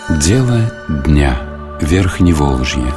Дело дня. Верхневолжье.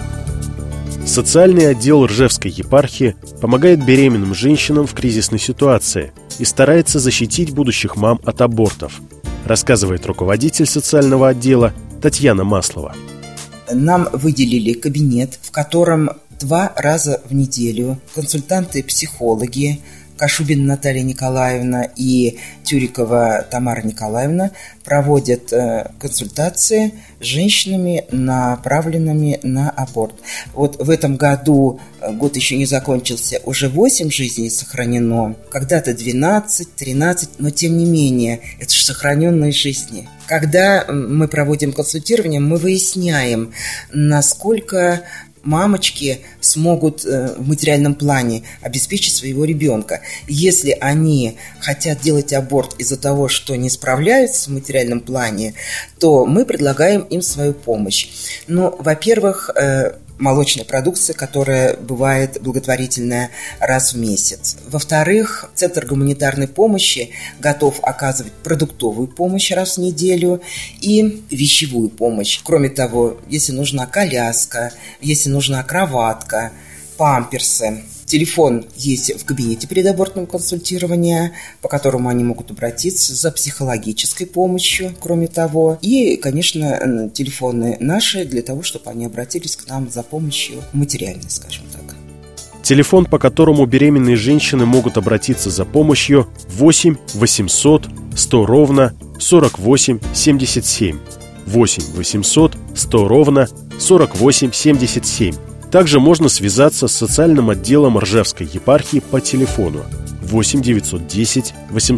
Социальный отдел Ржевской епархии помогает беременным женщинам в кризисной ситуации и старается защитить будущих мам от абортов, рассказывает руководитель социального отдела Татьяна Маслова. Нам выделили кабинет, в котором 2 раза в неделю консультанты-психологи Кашубина Наталья Николаевна и Тюрикова Тамара Николаевна проводят консультации с женщинами, направленными на аборт. Вот в этом году, год еще не закончился, уже 8 жизней сохранено. Когда-то 12, 13, но тем не менее, это же сохраненные жизни. Когда мы проводим консультирование, мы выясняем, насколько мамочки смогут в материальном плане обеспечить своего ребенка. Если они хотят делать аборт из-за того, что не справляются в материальном плане, то мы предлагаем им свою помощь. Ну, во-первых, молочная продукция, которая бывает благотворительная раз в месяц. Во-вторых, Центр гуманитарной помощи готов оказывать продуктовую помощь раз в неделю и вещевую помощь. Кроме того, если нужна коляска, если нужна кроватка, памперсы. Телефон есть в кабинете предабортного консультирования, по которому они могут обратиться за психологической помощью, кроме того. И, конечно, телефоны наши для того, чтобы они обратились к нам за помощью материальной, скажем так. Телефон, по которому беременные женщины могут обратиться за помощью, 8 800 100 ровно 48 77. 8 800 100 ровно 48 77. Также можно связаться с социальным отделом Ржевской епархии по телефону 8 910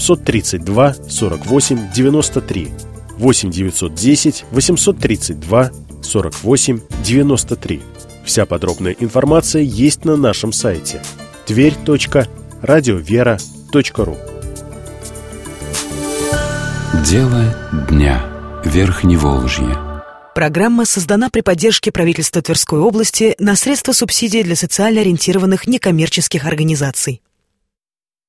832 48 93, 8 910 832 48 93. Вся подробная информация есть на нашем сайте tверь.радиовера.ру. Дело дня. Верхневолжье. Программа создана при поддержке правительства Тверской области на средства субсидий для социально ориентированных некоммерческих организаций.